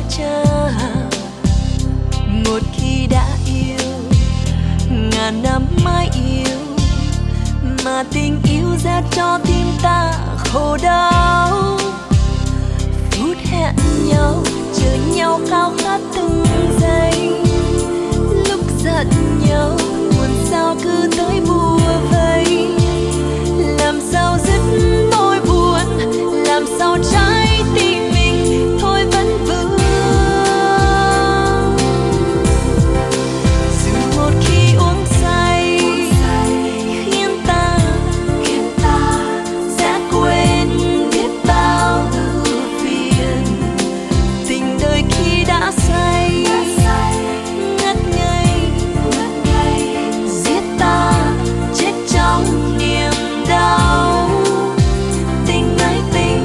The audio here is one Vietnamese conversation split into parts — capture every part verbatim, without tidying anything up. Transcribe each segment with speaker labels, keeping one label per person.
Speaker 1: chờ. Một khi đã yêu, ngàn năm mãi yêu, mà tình yêu ra cho tim ta khổ đau. Phút hẹn nhau, chờ nhau khao khát từng giây. Lúc giận nhau, buồn sao cứ tới bùa vây. Làm sao dứt nỗi buồn, làm sao trái tim mình thôi vẫn vương. Dù một khi uống say khiến ta khiến ta sẽ quên biết bao ưu phiền. Tình đời khi đã say ngất ngây giết ta chết trong niềm đau. Tình ái tình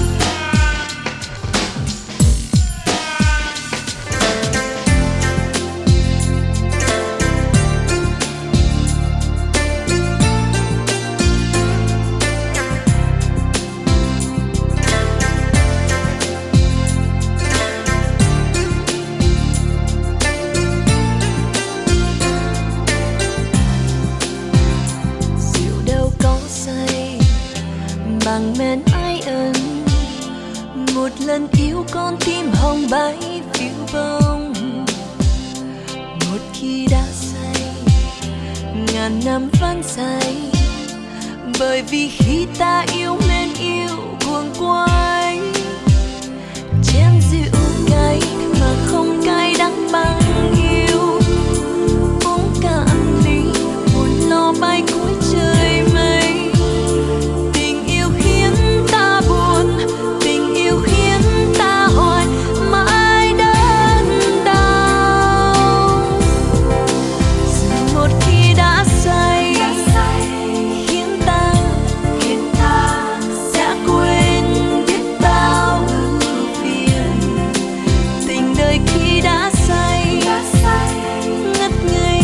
Speaker 1: rượu đâu có say bằng men ái ân. Một lần yêu con tim hồng bay phiêu bồng. Một khi đã say ngàn năm vẫn say, bởi vì khi ta yêu men yêu cuồng quay. Chén rượu cay mà không cay đắng bằng yêu. Uống cạn ly buồn lo bay cuối trời mây. Tình yêu khiến ta buồn, tình yêu khiến ta hoài mãi đớn đau. Dù một khi đã say khiến ta khiến ta sẽ quên biết bao ưu phiền. Tình đời khi đã say ngất ngây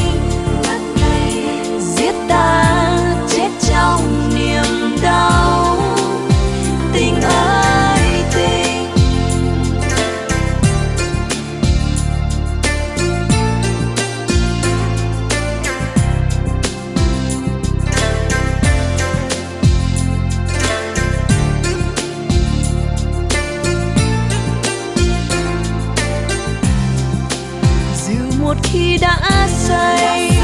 Speaker 1: giết ta chết trong niềm đau. Tình ơi tình dù một khi đã say